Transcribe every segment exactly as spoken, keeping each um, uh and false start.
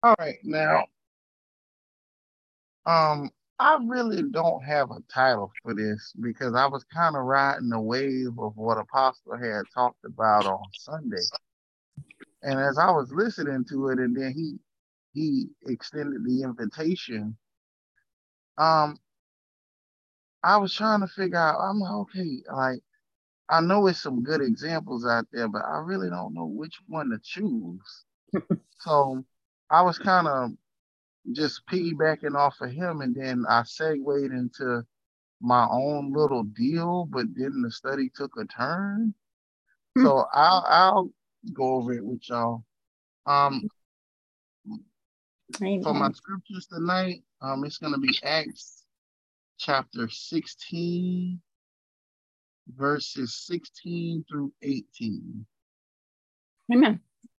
All right, now, um, I really don't have a title for this because I was kind of riding the wave of what Apostle had talked about on Sunday. And as I was listening to it, and then he he extended the invitation, um, I was trying to figure out, I'm like, okay, like I know it's some good examples out there, but I really don't know which one to choose. So I was kind of just piggybacking off of him, and then I segued into my own little deal, but then the study took a turn. Hmm. So I'll I'll go over it with y'all. Um, for my Amen. scriptures tonight, um, it's gonna be Acts chapter sixteen, verses sixteen through eighteen. Amen.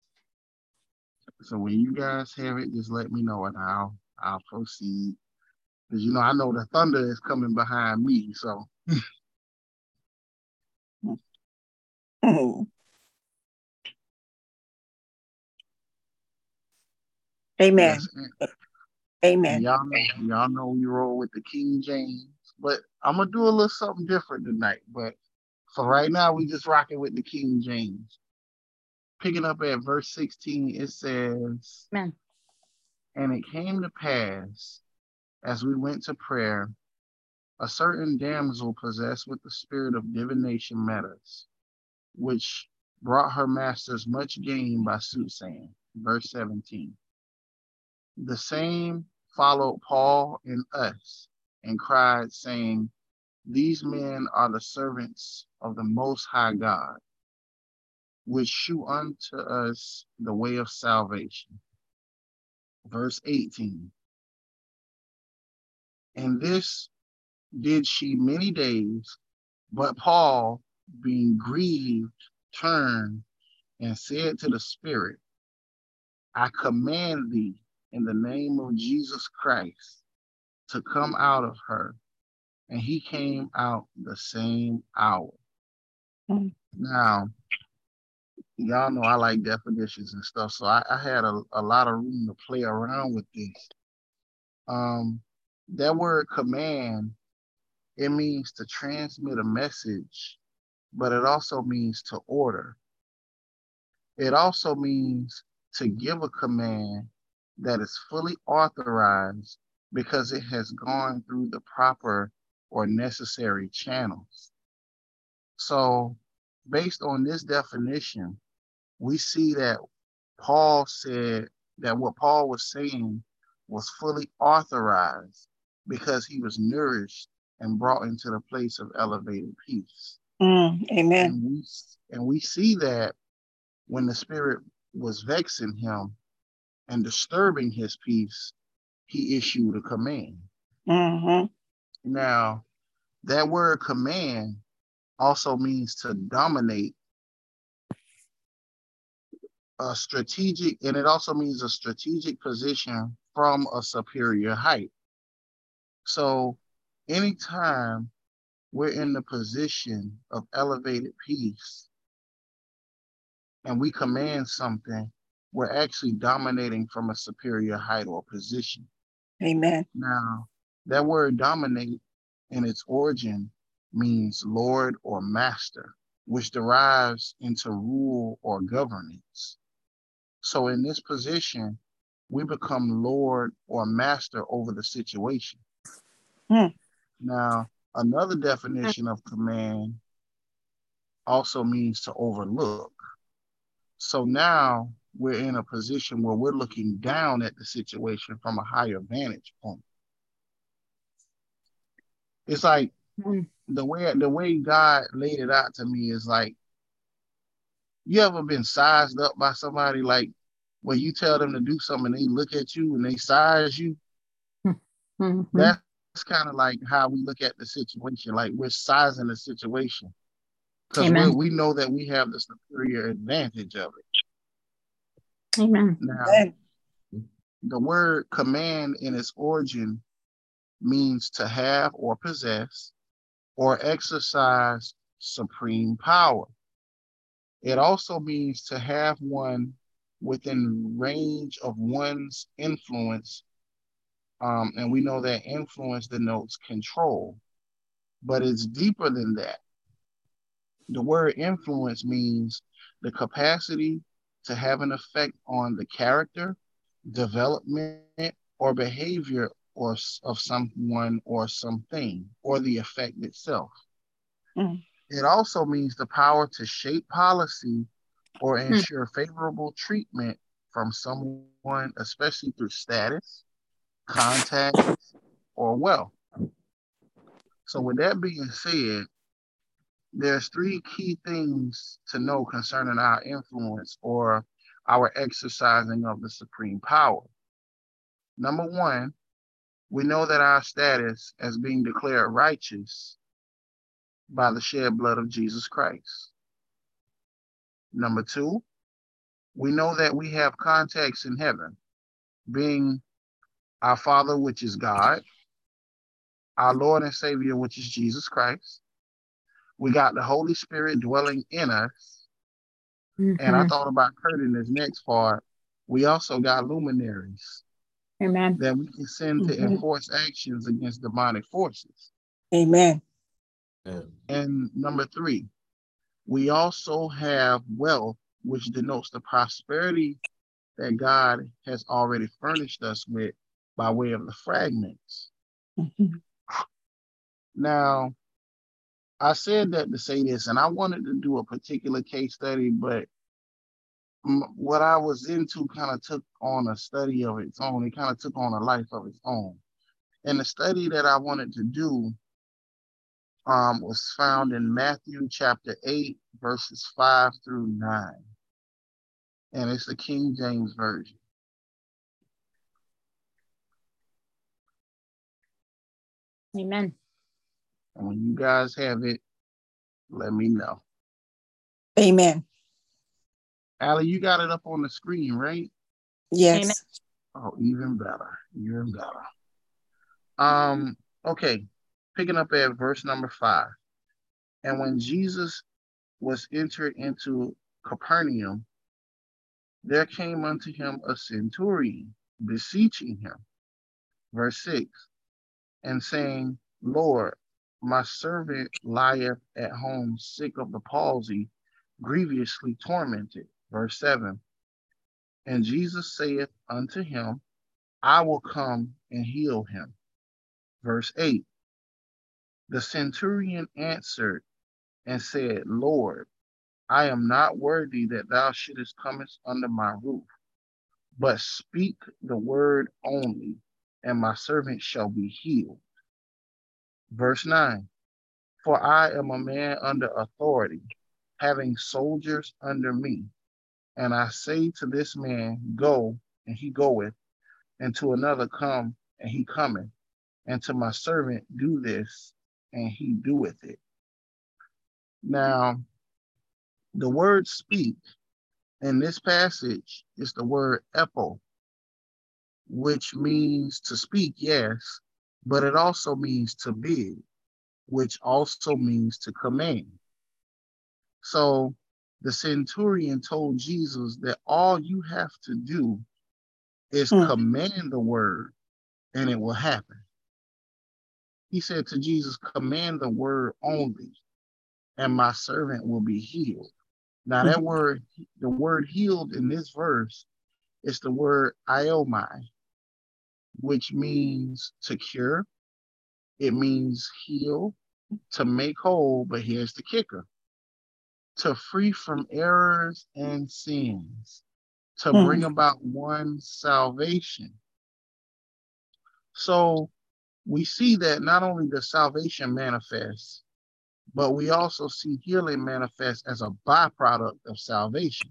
So when you guys have it, just let me know and I'll I'll proceed. Because you know I know the thunder is coming behind me. So Mhm. Amen. yes, and, and Amen. y'all know y'all know we roll with the King James. But I'm gonna do a little something different tonight. But for right now, we just rocking with the King James. Picking up at verse sixteen, it says, Amen. "And it came to pass as we went to prayer, a certain damsel possessed with the spirit of divination met us, which brought her masters much gain by soothsaying." Verse seventeen. "The same followed Paul and us, and cried, saying, These men are the servants of the Most High God, which shew unto us the way of salvation." Verse eighteen. "And this did she many days, but Paul, being grieved, turned and said to the Spirit, I command thee in the name of Jesus Christ to come out of her. And he came out the same hour." Mm. Now, y'all know I like definitions and stuff, so I, I had a, a lot of room to play around with this. Um, that word command, it means to transmit a message, but it also means to order. It also means to give a command that is fully authorized because it has gone through the proper or necessary channels. So, based on this definition, we see that Paul said that what Paul was saying was fully authorized because he was nourished and brought into the place of elevated peace. Mm. Amen. And we and we see that when the spirit was vexing him and disturbing his peace, he issued a command. Mm-hmm. Now, that word command also means to dominate a strategic, and it also means a strategic position from a superior height. So, anytime we're in the position of elevated peace and we command something, we're actually dominating from a superior height or position. Amen. Now, that word dominate in its origin means lord or master, which derives into rule or governance. So in this position, we become lord or master over the situation. Mm. Now, another definition of command also means to overlook. So now we're in a position where we're looking down at the situation from a higher vantage point. It's like Mm. the way the way God laid it out to me is like, you ever been sized up by somebody, like when you tell them to do something and they look at you and they size you? Mm-hmm. That's kind of like how we look at the situation. Like we're sizing the situation because we Amen. we know that we have the superior advantage of it. Amen. Now, Amen. the word command in its origin means to have or possess or exercise supreme power. It also means to have one within range of one's influence. Um, and we know that influence denotes control, but it's deeper than that. The word influence means the capacity to have an effect on the character, development, or behavior or of someone or something, or the effect itself. Mm. It also means the power to shape policy or Mm. ensure favorable treatment from someone, especially through status, contact, or wealth. So, with that being said, there's three key things to know concerning our influence or our exercising of the supreme power. Number one, we know that our status as being declared righteous by the shed blood of Jesus Christ. Number two, we know that we have contacts in heaven, being our Father, which is God, our Lord and Savior, which is Jesus Christ. We got the Holy Spirit dwelling in us. Mm-hmm. And I thought about Kurt in this next part. We also got luminaries. Amen. That we can send to Mm-hmm. enforce actions against demonic forces. Amen. And number three, we also have wealth, which denotes the prosperity that God has already furnished us with by way of the fragments. Mm-hmm. Now, I said that to say this, and I wanted to do a particular case study, but what I was into kind of took on a study of its own. It kind of took on a life of its own. And the study that I wanted to do um, was found in Matthew chapter eight, verses five through nine. And it's the King James Version. Amen. And when you guys have it, let me know. Amen. Allie, you got it up on the screen, right? Yes. Amen. Oh, even better. Even better. Um, okay. Picking up at verse number five. And when Jesus was entered into Capernaum, there came unto him a centurion, beseeching him. Verse six. And saying, Lord, my servant lieth at home sick of the palsy, grievously tormented. Verse seven. And Jesus saith unto him, I will come and heal him. Verse eight. The centurion answered and said, Lord, I am not worthy that thou shouldest come under my roof, but speak the word only, and my servant shall be healed. Verse nine. For I am a man under authority, having soldiers under me. And I say to this man, Go, and he goeth, and to another, Come, and he cometh, and to my servant, Do this, and he doeth it. Now, the word speak in this passage is the word epo, which means to speak, yes, but it also means to bid, which also means to command. So the centurion told Jesus that all you have to do is mm. command the word and it will happen. He said to Jesus, command the word only and my servant will be healed. Now that word, the word healed in this verse is the word iomai, which means to cure. It means heal, to make whole, but here's the kicker. To free from errors and sins, to mm. bring about one's salvation. So we see that not only does salvation manifest, but we also see healing manifest as a byproduct of salvation.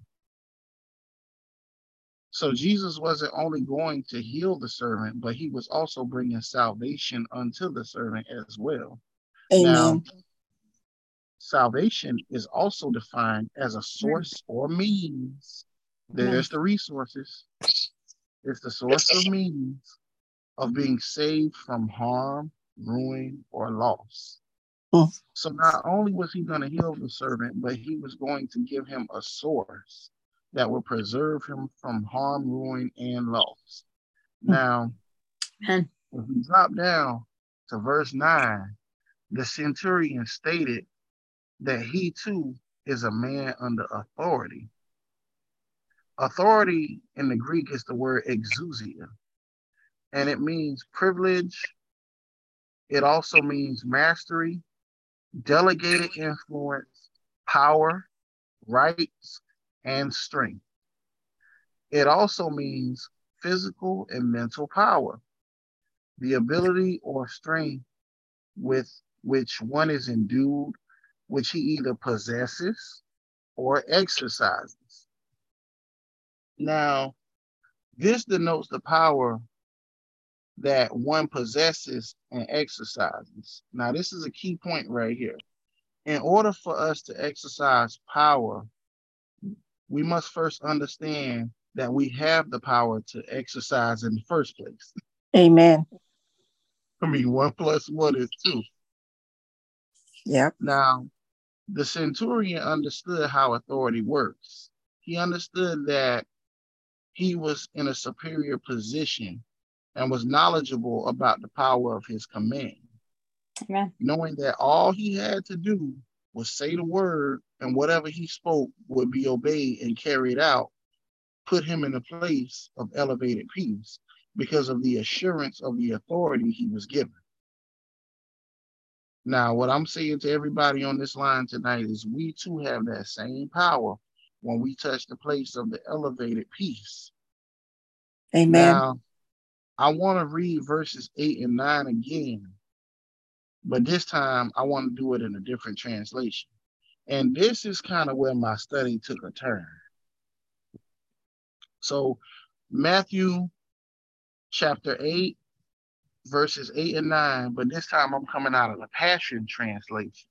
So Jesus wasn't only going to heal the servant, but he was also bringing salvation unto the servant as well. Amen. Now, salvation is also defined as a source or means. There's the resources. It's the source of means of being saved from harm, ruin, or loss. Mm. So not only was he going to heal the servant, but he was going to give him a source that will preserve him from harm, ruin, and loss. Now, Amen. if we drop down to verse nine, the centurion stated that he too is a man under authority. Authority in the Greek is the word exousia, and it means privilege. It also means mastery, delegated influence, power, rights, and strength. It also means physical and mental power, the ability or strength with which one is endued, which he either possesses or exercises. Now, this denotes the power that one possesses and exercises. Now, this is a key point right here. In order for us to exercise power, we must first understand that we have the power to exercise in the first place. Amen. I mean, one plus one is two. Yep. Now, the centurion understood how authority works. He understood that he was in a superior position and was knowledgeable about the power of his command. Amen. Knowing that all he had to do was say the word and whatever he spoke would be obeyed and carried out, put him in a place of elevated peace because of the assurance of the authority he was given. Now, what I'm saying to everybody on this line tonight is we too have that same power when we touch the place of the elevated peace. Amen. Now, I want to read verses eight and nine again, but this time I want to do it in a different translation. And this is kind of where my study took a turn. So, Matthew chapter eight, verses eight and nine, but this time I'm coming out of the Passion Translation.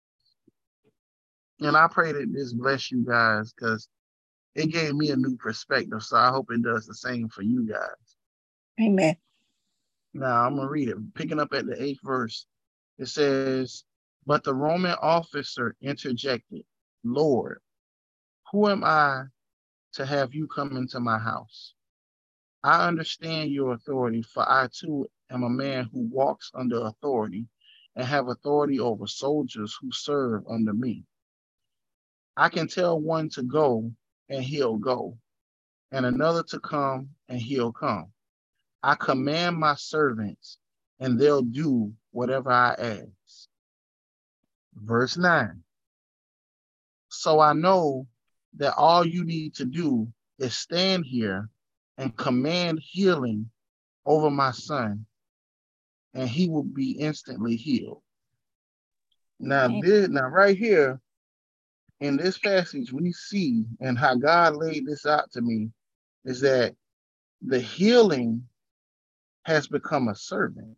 And I pray that this bless you guys because it gave me a new perspective. So I hope it does the same for you guys. Amen. Now I'm going to read it. Picking up at the eighth verse, it says, "But the Roman officer interjected, 'Lord, who am I to have you come into my house? I understand your authority, for I too am a man who walks under authority and have authority over soldiers who serve under me. I can tell one to go and he'll go, and another to come and he'll come. I command my servants and they'll do whatever I ask.'" Verse nine. "So I know that all you need to do is stand here and command healing over my son, and he will be instantly healed." Now, this, now right here in this passage, we see, and how God laid this out to me, is that the healing has become a servant.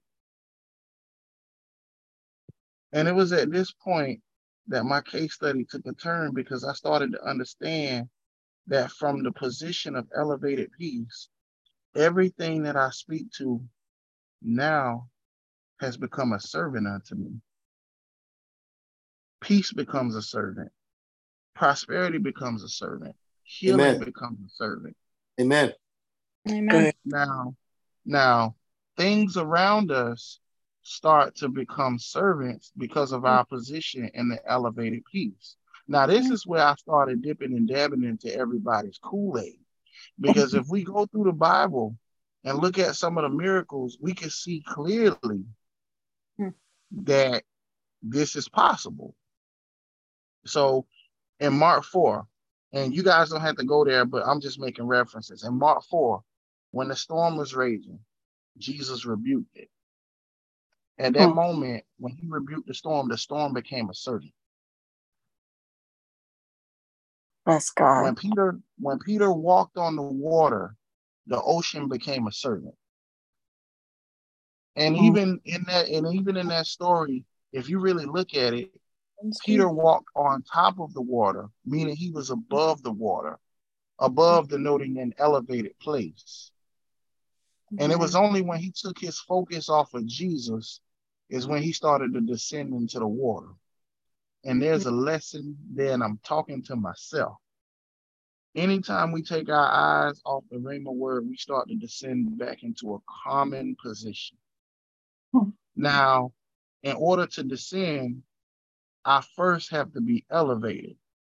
And it was at this point that my case study took a turn because I started to understand that from the position of elevated peace, everything that I speak to now has become a servant unto me. Peace becomes a servant. Prosperity becomes a servant. Healing Amen. Becomes a servant. Amen. Amen. Now, now, things around us start to become servants because of our position in the elevated peace. Now, this is where I started dipping and dabbing into everybody's Kool-Aid. Because if we go through the Bible and look at some of the miracles, we can see clearly that this is possible. So in Mark four, and you guys don't have to go there, but I'm just making references. In Mark four, when the storm was raging, Jesus rebuked it. At that moment, when he rebuked the storm, the storm became a servant. Bless God. When Peter, when Peter walked on the water, the ocean became a servant. And mm. even in that, and even in that story, if you really look at it, Peter walked on top of the water, meaning he was above the water, above denoting an elevated place. Mm-hmm. And it was only when he took his focus off of Jesus is when he started to descend into the water. And there's a lesson there, and I'm talking to myself. Anytime we take our eyes off the Rhema word, we start to descend back into a common position. Hmm. Now, in order to descend, I first have to be elevated.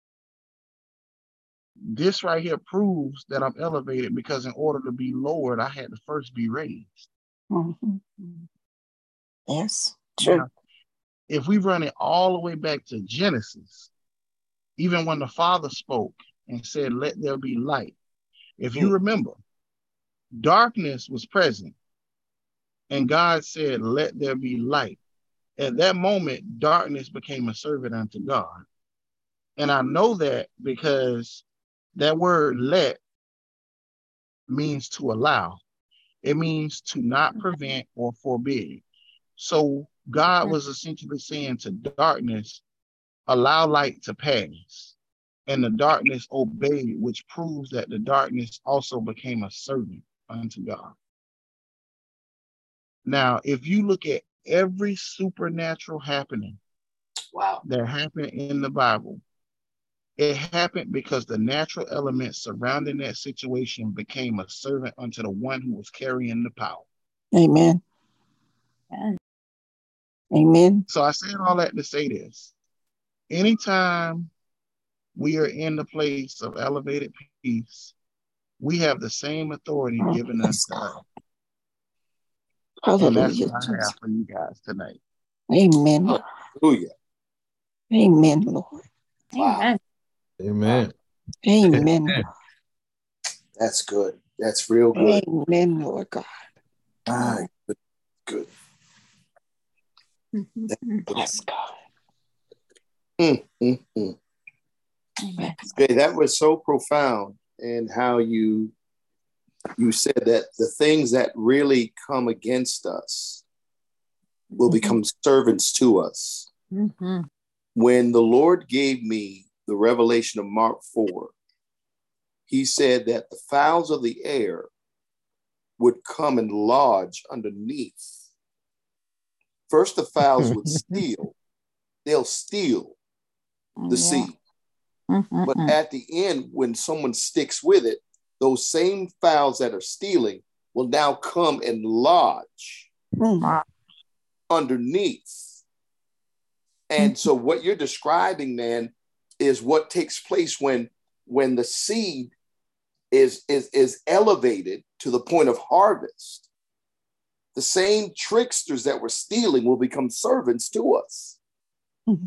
This right here proves that I'm elevated because in order to be lowered, I had to first be raised. Mm-hmm. Yes, true. Now, if we run it all the way back to Genesis, even when the Father spoke and said, "Let there be light," if you remember, darkness was present, and God said, "Let there be light." At that moment, darkness became a servant unto God. And I know that because that word "let" means to allow. It means to not prevent or forbid. So God was essentially saying to darkness, allow light to pass. And the darkness obeyed, which proves that the darkness also became a servant unto God. Now, if you look at every supernatural happening wow. that happened in the Bible, it happened because the natural elements surrounding that situation became a servant unto the one who was carrying the power. Amen. Amen. So I said all that to say this. Anytime we are in the place of elevated peace, we have the same authority Oh, given yes, unto us. hallelujah. And that's what I Jesus. have for you guys tonight. Amen. Hallelujah. Amen, Lord. Wow. Amen. Amen. Lord. That's good. That's real good. Amen, Lord God. Ah, good. Good. Bless God. Mm, mm, mm. Okay, that was so profound in how you you said that the things that really come against us will Mm-hmm. become servants to us. Mm-hmm. When the Lord gave me the revelation of Mark four, he said that the fowls of the air would come and lodge underneath. First, the fowls would steal. They'll steal the Yeah. seed. Mm-hmm. But at the end, when someone sticks with it, those same fowls that are stealing will now come and lodge Mm-hmm. underneath. And so what you're describing, man, is what takes place when, when the seed is, is, is elevated to the point of harvest. The same tricksters that were stealing will become servants to us. Mm-hmm.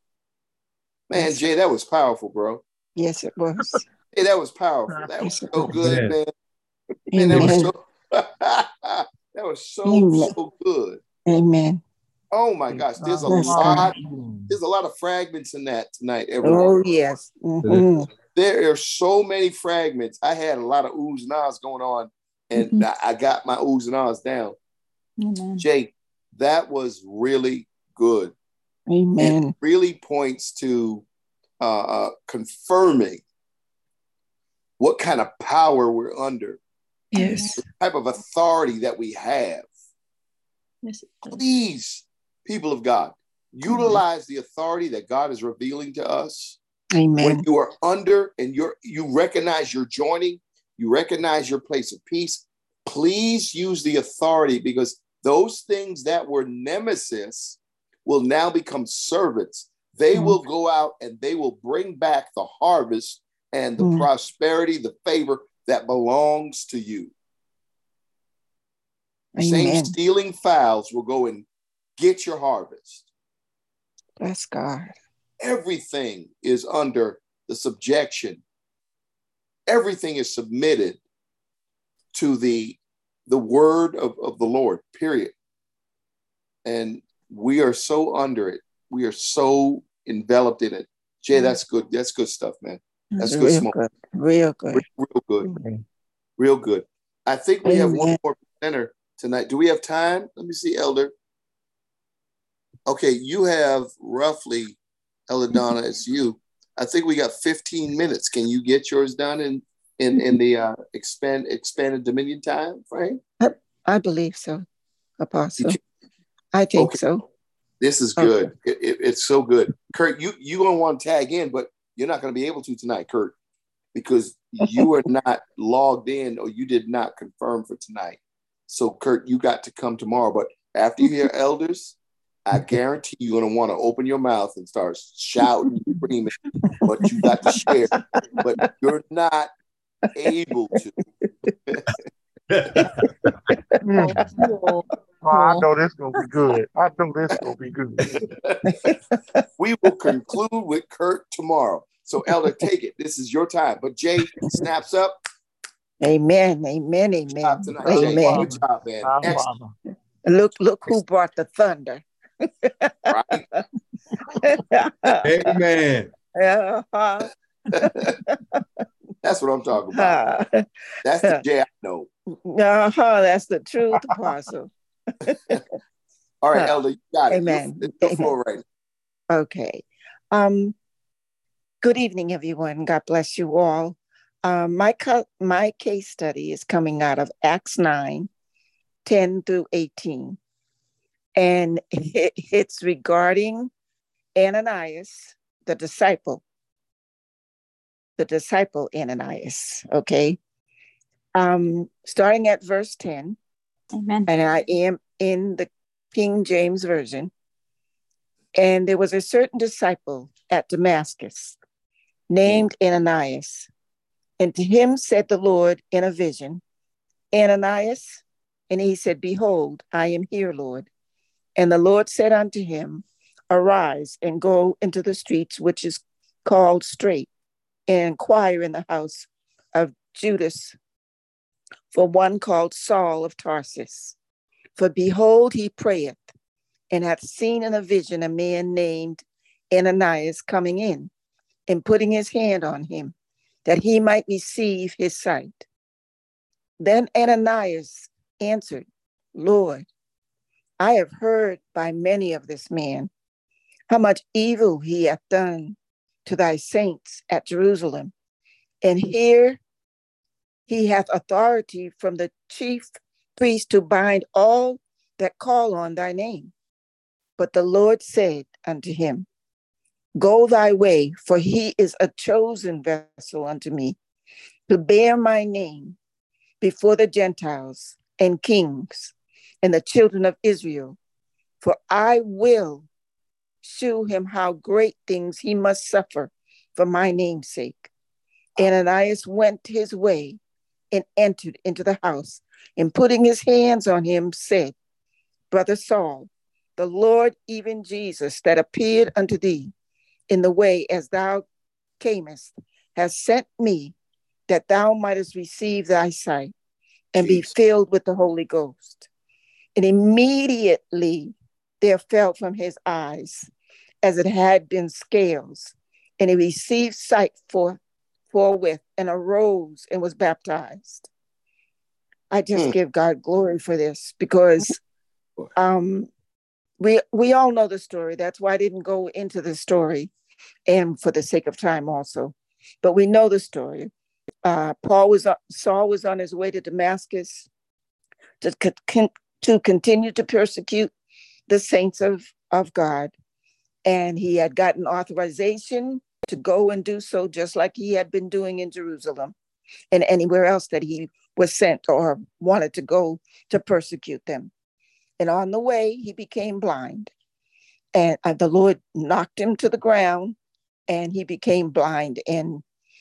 Man, Yes. Jay, that was powerful, bro. Yes, it was. Hey, that was powerful. That was Yes, it so was. good, Amen. man. Man, that was Amen. so that was so Amen. so good. Amen. Oh my gosh, there's a Bless God. lot, there's a lot of fragments in that tonight, Oh, everyone. yes. Mm-hmm. There are so many fragments. I had a lot of oohs and ahs going on, and Mm-hmm. I, I got my oohs and ahs down. Amen. Jay, that was really good. Amen. And it really points to uh, uh, confirming what kind of power we're under, Yes. the type of authority that we have. Yes. Please, people of God, utilize the authority that God is revealing to us. Amen. When you are under and you're you recognize you're joining, you recognize your place of peace, please use the authority, because those things that were nemesis will now become servants. They Mm-hmm. will go out and they will bring back the harvest and the Mm-hmm. prosperity, the favor that belongs to you. The same Amen. stealing fowls will go and get your harvest. Bless God. Everything is under the subjection. Everything is submitted to the, the word of, of the Lord, period. And we are so under it. We are so enveloped in it. Jay, that's good. That's good stuff, man. That's It's good real smoke. good. Real good. Real, real good. Real good. I think we Amen. have one more presenter tonight. Do we have time? Let me see, Elder. Okay, you have roughly, Elder Donna, it's you. I think we got fifteen minutes. Can you get yours done in in, in the uh, expand expanded Dominion time frame? I, I believe so, Apostle. You I think okay. so. This is good. Okay. It, it, it's so good. Kurt, you, you're going to want to tag in, but you're not going to be able to tonight, Kurt. because you are not logged in or you did not confirm for tonight. So, Kurt, you got to come tomorrow. But after you hear elders, I guarantee you're going to want to open your mouth and start shouting, screaming what you got to share. But you're not able to. Oh, I know this is going to be good. I know this is going to be good. We will conclude with Kurt tomorrow. So, Elder, take it. This is your time. But Jay, snaps up. Amen. Amen. Amen. Tonight, Amen. Jay. Good job, man. Excellent. Look, look who brought the thunder. Right? Amen. Uh-huh. That's what I'm talking about. Uh, That's the Jay I know. uh-huh. That's the truth, Apostle. All right, Elder, you got it. Amen. You're, you're full right now. Okay. Um, good evening, everyone. God bless you all. Um, my, co- my case study is coming out of Acts nine, ten through eighteen. And it, it's regarding Ananias, the disciple. The disciple Ananias, okay? Um, starting at verse ten. Amen. And I am in the King James Version. And there was a certain disciple at Damascus named Ananias. And to him said the Lord in a vision, Ananias. And he said, Behold, I am here, Lord. And the Lord said unto him, Arise and go into the streets, which is called Straight, and inquire in the house of Judas for one called Saul of Tarsus. For behold, he prayeth, and hath seen in a vision a man named Ananias coming in, and putting his hand on him, that he might receive his sight. Then Ananias answered, Lord, I have heard by many of this man how much evil he hath done to thy saints at Jerusalem. And here he hath authority from the chief priest to bind all that call on thy name. But the Lord said unto him, Go thy way, for he is a chosen vessel unto me, to bear my name before the Gentiles and kings and the children of Israel. For I will shew him how great things he must suffer for my name's sake. Ananias went his way and entered into the house, and putting his hands on him, said, Brother Saul, the Lord, even Jesus, that appeared unto thee in the way as thou camest, has sent me, that thou mightest receive thy sight and be filled with the Holy Ghost. And immediately there fell from his eyes as it had been scales, and he received sight for, forthwith, and arose and was baptized. I just mm. give God glory for this, because um, we we all know the story. That's why I didn't go into the story, and for the sake of time also. But we know the story. Uh, Paul was Saul was on his way to Damascus to con- to continue to persecute the saints of, of God. And he had gotten authorization to go and do so, just like he had been doing in Jerusalem and anywhere else that he was sent or wanted to go to persecute them. And on the way, he became blind. And uh, the Lord knocked him to the ground, and he became blind. And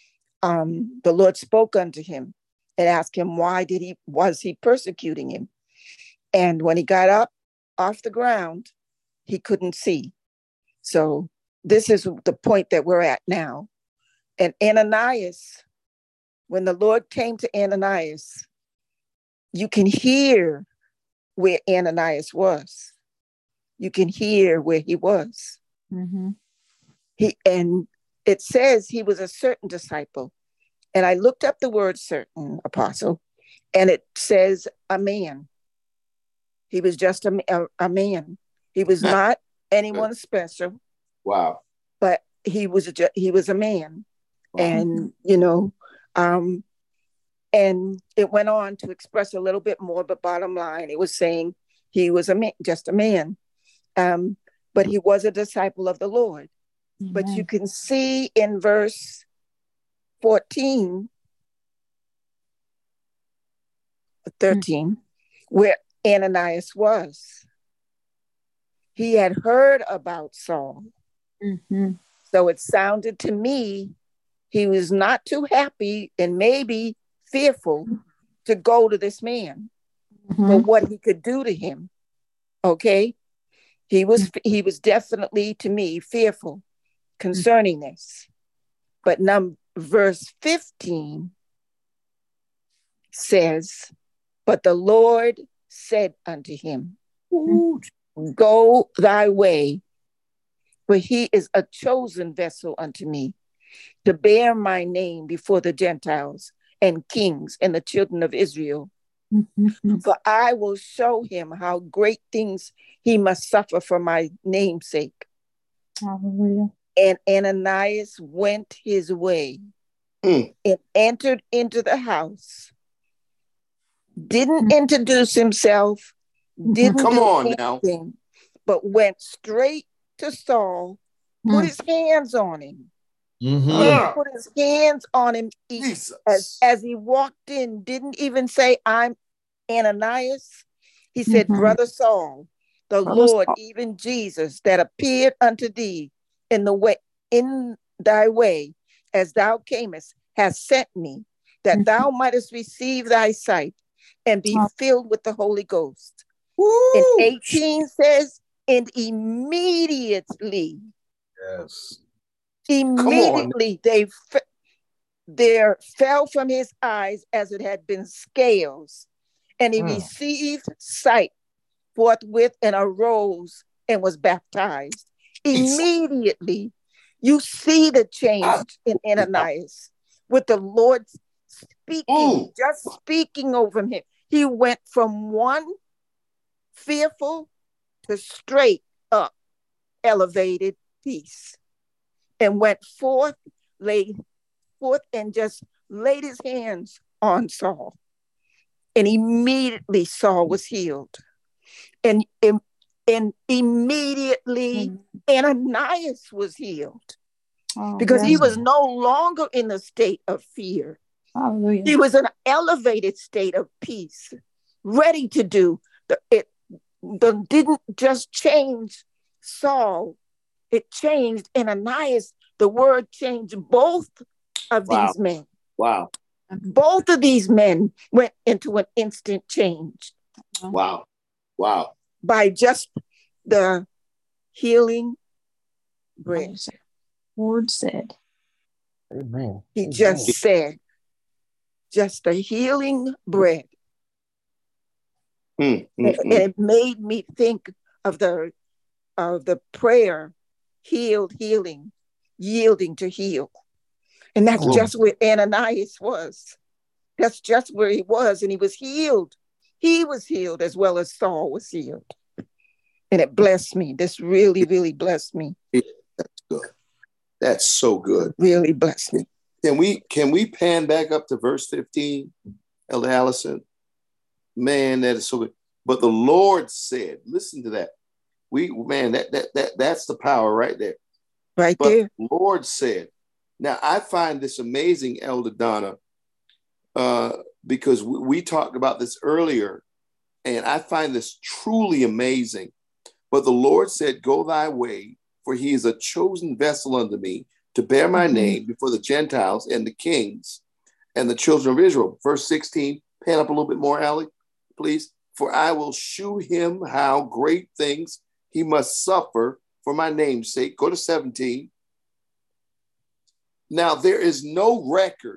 um, the Lord spoke unto him and asked him, why did he was he persecuting him? And when he got up off the ground, he couldn't see. So this is the point that we're at now. And Ananias, when the Lord came to Ananias, you can hear where Ananias was. You can hear where he was. Mm-hmm. He and it says he was a certain disciple. And I looked up the word certain, Apostle, and it says a man. He was just a, a, a man. He was not anyone special. Wow. But he was a, he was a man. Wow. And, you know, um, and it went on to express a little bit more, but bottom line, it was saying he was a man, just a man. Um, but he was a disciple of the Lord. Amen. But you can see in verse fourteen, thirteen, mm-hmm. where Ananias was. He had heard about Saul. Mm-hmm. So it sounded to me he was not too happy and maybe fearful to go to this man mm-hmm. for what he could do to him. Okay? He was he was definitely, to me, fearful concerning mm-hmm. this. But number verse fifteen says, but the Lord said unto him, go thy way, for he is a chosen vessel unto me, to bear my name before the Gentiles and kings and the children of Israel. Mm-hmm. For I will show him how great things he must suffer for my name's sake. Hallelujah. And Ananias went his way mm. and entered into the house. Didn't mm. introduce himself. Didn't Come do on anything, now. But went straight to Saul, mm. put his hands on him. Mm-hmm. Uh, put his hands on him he, as, as he walked in. Didn't even say, I'm Ananias. He said, mm-hmm. Brother Saul, the Brother Lord, Saul. Even Jesus, that appeared unto thee in the way, in thy way, as thou camest, has sent me, that mm-hmm. thou mightest receive thy sight and be oh. filled with the Holy Ghost. Woo! And eighteen says, and immediately, yes, immediately they there fell from his eyes as it had been scales, and he mm. received sight forthwith and arose and was baptized. Immediately, you see the change in Ananias with the Lord speaking, Ooh. just speaking over him. He went from one fearful to straight up elevated peace, and went forth, laid forth, and just laid his hands on Saul. And immediately Saul was healed. And, and, and immediately mm. Ananias was healed. Oh, because yes. he was no longer in a state of fear. Hallelujah. He was in an elevated state of peace, ready to do. The, it the, didn't just change Saul, it changed Ananias. The word changed both of wow. these men. Wow. Both of these men went into an instant change. Wow. Wow. By just the healing bread. Lord said. Amen. He Amen. just said, just the healing bread. Mm, mm, and, mm. and it made me think of the of the prayer, healed, healing, yielding to heal. And that's oh. just where Ananias was. That's just where he was. And he was healed. He was healed as well as Saul was healed. And it blessed me. This really, really blessed me. That's good. That's so good. It really blessed me. Can we can we pan back up to verse fifteen, Elder Allison? Man, that is so good. But the Lord said, listen to that. We man, that that that that's the power right there. Right but there. The Lord said. Now I find this amazing, Elder Donna, uh, because we, we talked about this earlier, and I find this truly amazing. But the Lord said, go thy way, for he is a chosen vessel unto me to bear my mm-hmm. name before the Gentiles and the kings and the children of Israel. Verse sixteen, pan up a little bit more, Allie, please. For I will shew him how great things he must suffer for my name's sake. Go to seventeen. Now, there is no record.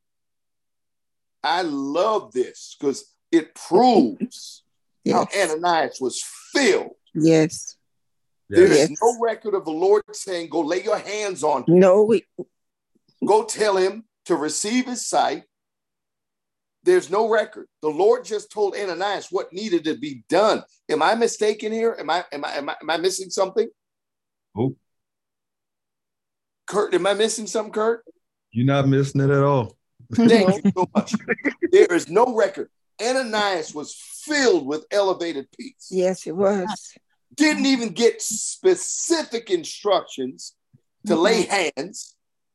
I love this because it proves yes. how Ananias was filled. Yes. There is yes. no record of the Lord saying, go lay your hands on him. No. We... Go tell him to receive his sight. There's no record. The Lord just told Ananias what needed to be done. Am I mistaken here? Am I am I am I, am I missing something? Oh. Kurt, am I missing something, Kurt? You're not missing it at all. Thank you so much. There is no record. Ananias was filled with elevated peace. Yes, it was. Didn't even get specific instructions to mm-hmm. lay hands.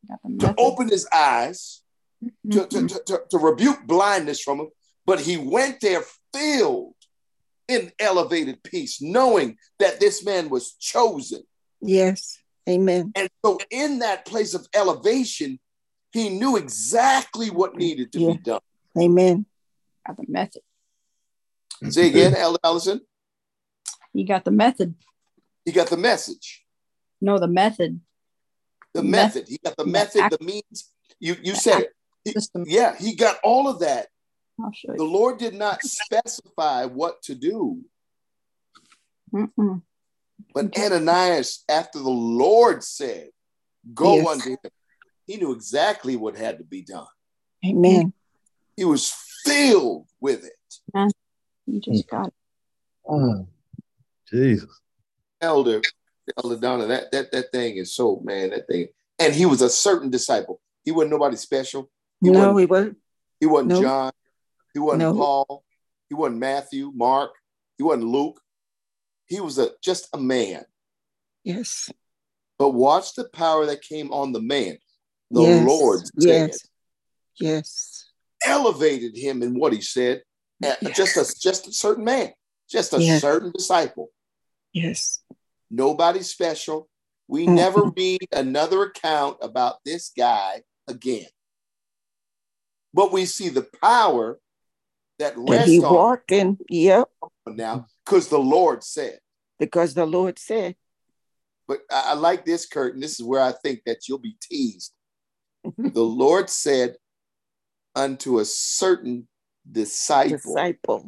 Got the to method. open his eyes, to, to, Mhm. to, to, to rebuke blindness from him. But he went there filled in elevated peace, knowing that this man was chosen. Yes. Amen. And so in that place of elevation, he knew exactly what needed to Yeah. be done. Amen. Got the method. Say again, Elder Allison. He got the method. He got the message, No, the method. the The method. method. He got the The method, act- the means. You, you the said act- it. He- system. yeah, he got all of that. I'll show The you. Lord did not specify what to do. Mm-mm. But Okay. Ananias, after the Lord said, go Yes. unto him, he knew exactly what had to be done. Amen. He was filled with it. You just got it. Mm. Jesus. Elder, Elder Donna, that, that, that thing is so, man, that thing. And he was a certain disciple. He wasn't nobody special. He No, wasn't, he wasn't. he wasn't no. John. He wasn't No. Paul. He wasn't Matthew, Mark. He wasn't Luke. He was a just a man. Yes. But watch the power that came on the man. The yes. Lord said, Yes. Yes. elevated him in what he said. Uh, Yes. Just a just a certain man, just a Yes. certain disciple. Yes. Nobody special. We Mm-mm. never read another account about this guy again. But we see the power that That he rests on walked in. Yep. him now, because the Lord said. Because the Lord said. But I, I like this, Kurt, and this is where I think that you'll be teased. The Lord said unto a certain disciple. Disciple.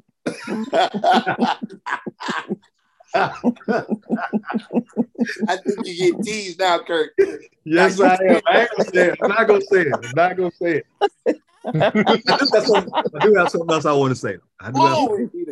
I think you get teased now, Kurt. Yes, I am. I ain't gonna say it. I'm not gonna say it. I'm not gonna say it. I do have something, I do have something else I want to say. I do have Glory be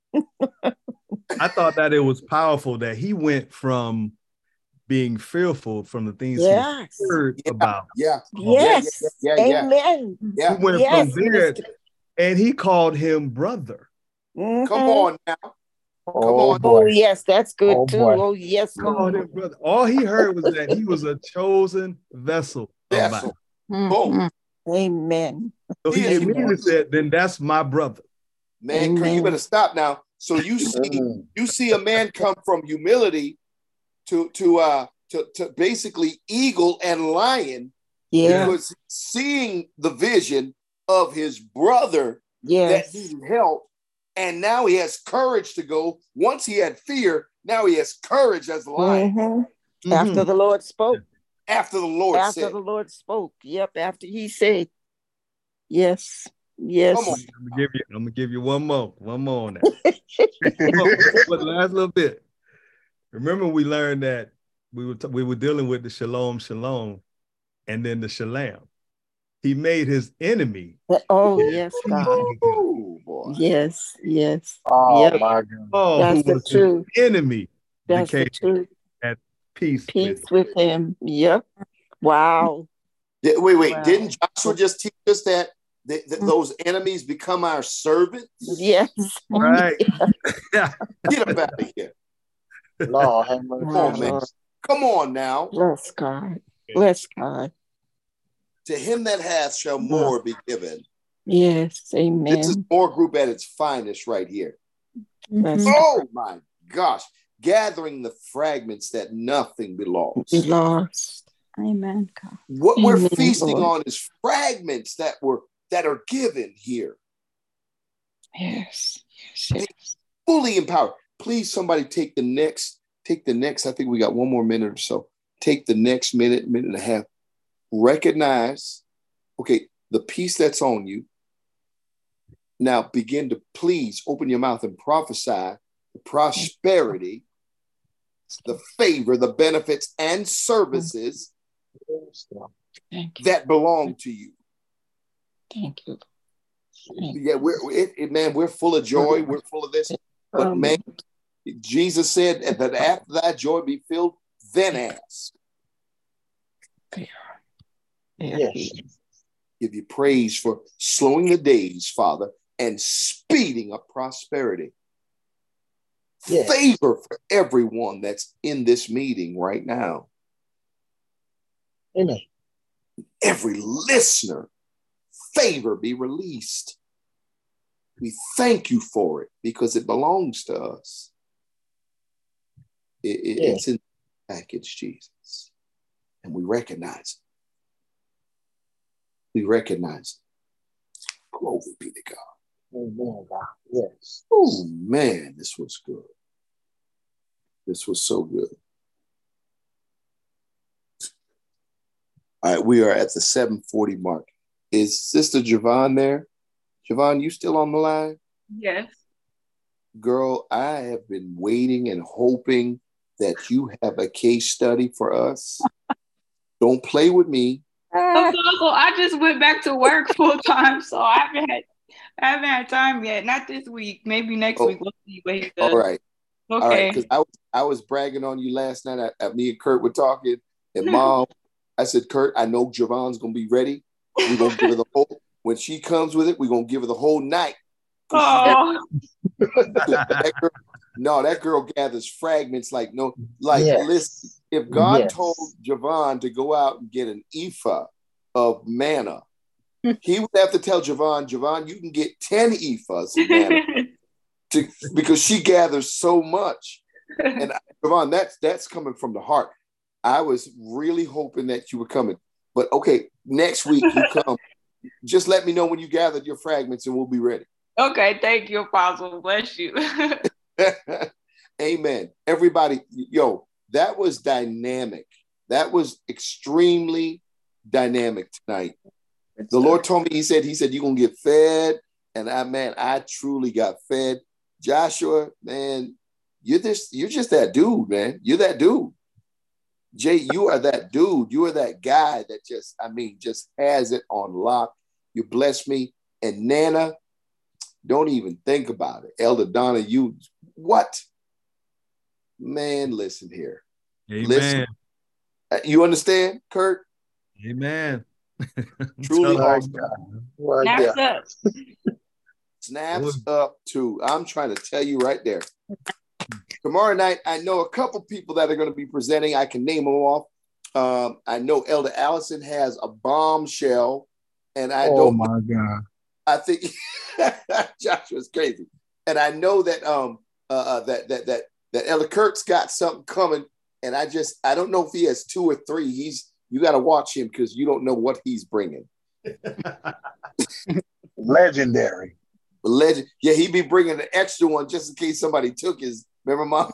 to I thought that it was powerful that he went from being fearful from the things Yes. he heard Yeah. about. Yeah. Yes. Yeah, yeah, yeah, Amen. yeah. He went Yes, from there Minister. and he called him brother. Mhm. Come on now. Come Oh, on. Oh, boy. yes, that's good Oh, too. boy. Oh, yes, Called Lord. him brother. All he heard was that he was a chosen vessel of mine. Vessel. Mhm. Boom. Amen. So He he is immediately really- said, then that's my brother. Man, Kurt, you Amen. better stop now. So you see, Mm. you see a man come from humility to to uh to, to basically eagle and lion Yeah. because seeing the vision of his brother Yes. that he helped, and now he has courage to go. Once he had fear, now he has courage as a lion. Mhm. Mhm. After the Lord spoke. After the Lord After said, the Lord spoke. Yep. After he said. Yes. Yes. Come on. I'm gonna give you, I'm gonna give you one more, one more on that. But the last little bit. Remember, we learned that we were t- we were dealing with the shalom, shalom, and then the shalom. He made his enemy. Oh, yes, God. Oh boy. Yes. Yes. Oh, Yep. my God. Oh, who That's the was his truth. enemy That's the became truth. at peace, Peace with. with him. Yep. Wow. Did- Wait, wait. Wow. Didn't Joshua just teach us that, that, that those enemies become our servants? Yes. Right. Yeah. Get up out of here. Lord, have mercy. Come on, man. Lord. Come on now. Bless God. Bless God. To him that hath shall more be given. Yes. This is Amen. more group at its finest right here. Bless Mhm. Oh my gosh. Gathering the fragments that nothing belongs. Be lost. Amen. God. What we're Amen, feasting Lord. on is fragments that were that are given here, Yes. Yes. Yes. fully empowered. Please, somebody take the next, take the next. I think we got one more minute or so. Take the next minute, minute and a half. Recognize, okay, the peace that's on you. Now begin to please open your mouth and prophesy the prosperity, the favor, the benefits, and services Thank you. that belong to you. Thank you. Thank you. Yeah, we're it, it- man, we're full of joy. We're full of this. But Um, man, Jesus said that after that joy be filled, then ask. Yes. Give you praise for slowing the days, Father, and speeding up prosperity. Yes. Favor for everyone that's in this meeting right now. Amen. every listener, favor be released. We thank you for it because it belongs to us. It, it, Yeah. It's in the package, Jesus. And we recognize it. We recognize it. Glory be to God. Amen, God. Yes. Oh, man, this was good. This was so good. All right, we are at the seven forty mark. Is Sister Javon there? Javon, you still on the line? Yes. Girl, I have been waiting and hoping that you have a case study for us. Don't play with me. Apostle, I just went back to work full time, so I haven't had I haven't had time yet. Not this week. Maybe next Oh, week. We'll see what he does. All right. Okay. All right, because I was I was bragging on you last night. I, I- me and Kurt were talking, and Mom, I said, Kurt, I know Javon's gonna be ready. We're gonna give her the whole. When she comes with it, we're gonna give her the whole night. 'Cause she- Oh, that girl, no, that girl gathers fragments like no, like Yes. listen. If God Yes. told Javon to go out and get an ephah of manna, he would have to tell Javon, Javon, you can get ten ephahs of manna to, because she gathers so much. And Javon, that's that's coming from the heart. I was really hoping that you were coming, but okay, next week you come. Just let me know when you gathered your fragments, and we'll be ready. okay. Thank you, Apostle. Bless you. Amen. Everybody, yo, that was dynamic. That was extremely dynamic tonight. The Lord told me, he said, he said, you're going to get fed. And I, man, I truly got fed. Joshua, man, you're this, you're just that dude, man. You're that dude. Jay, you are that dude. You are that guy that just, I mean, just has it on lock. You bless me. And Nana, don't even think about it. Elder Donna, you, what? Man, listen here. Amen. Listen. You understand, Kurt? Amen. Truly Tell her. awesome. Well, Snaps yeah. up. Snaps up too. I'm trying to tell you right there. Tomorrow night, I know a couple people that are going to be presenting. I can name them off. Um, I know Elder Allison has a bombshell, and I Oh don't. my God. I think Joshua's crazy, and I know that um uh, uh that that that that Elder Kurt's got something coming, and I just I don't know if he has two or three. He's you got to watch him because you don't know what he's bringing. Legendary. Legend, yeah, he'd be bringing an extra one just in case somebody took his. Remember, Mom?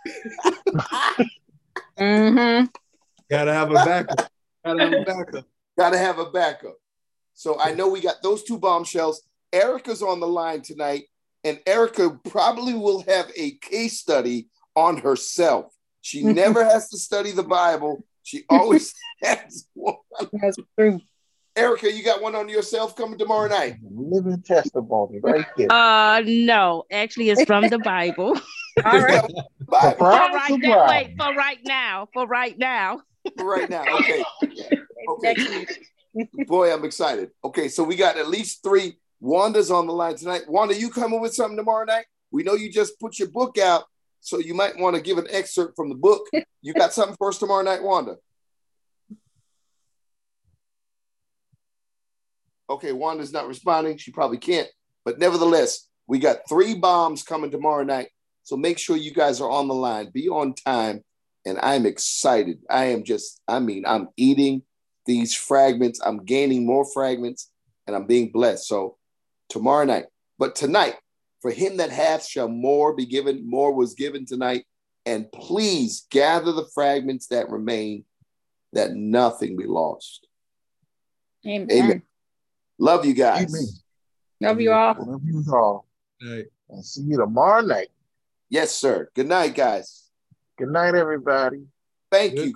Mm-hmm. Gotta have a backup. Gotta have a backup. Got to have a backup. So I know we got those two bombshells. Erica's on the line tonight, and Erica probably will have a case study on herself. She never has to study the Bible. She always has one. That's true. Erica, you got one on yourself coming tomorrow night. Living testimony right there. Uh, no, actually, it's from the Bible. All right. Bible for Surprise, right now, surprise. wait, for right now, for right now. right now. Okay. Okay. Next week. Boy, I'm excited. Okay, so we got at least three. Wanda's on the line tonight. Wanda, you coming with something tomorrow night? We know you just put your book out, so you might want to give an excerpt from the book. You got something for us tomorrow night, Wanda? Okay, Wanda's not responding. She probably can't. But nevertheless, we got three bombs coming tomorrow night. So make sure you guys are on the line. Be on time. And I'm excited. I am just, I mean, I'm eating these fragments. I'm gaining more fragments and I'm being blessed. So tomorrow night. But tonight, for him that hath shall more be given. More was given tonight. And please gather the fragments that remain, that nothing be lost. Amen. Amen. Love you guys. Amen. Love you all. Love you all. Right. And see you tomorrow night. Yes, sir. Good night, guys. Good night, everybody. Thank Good you.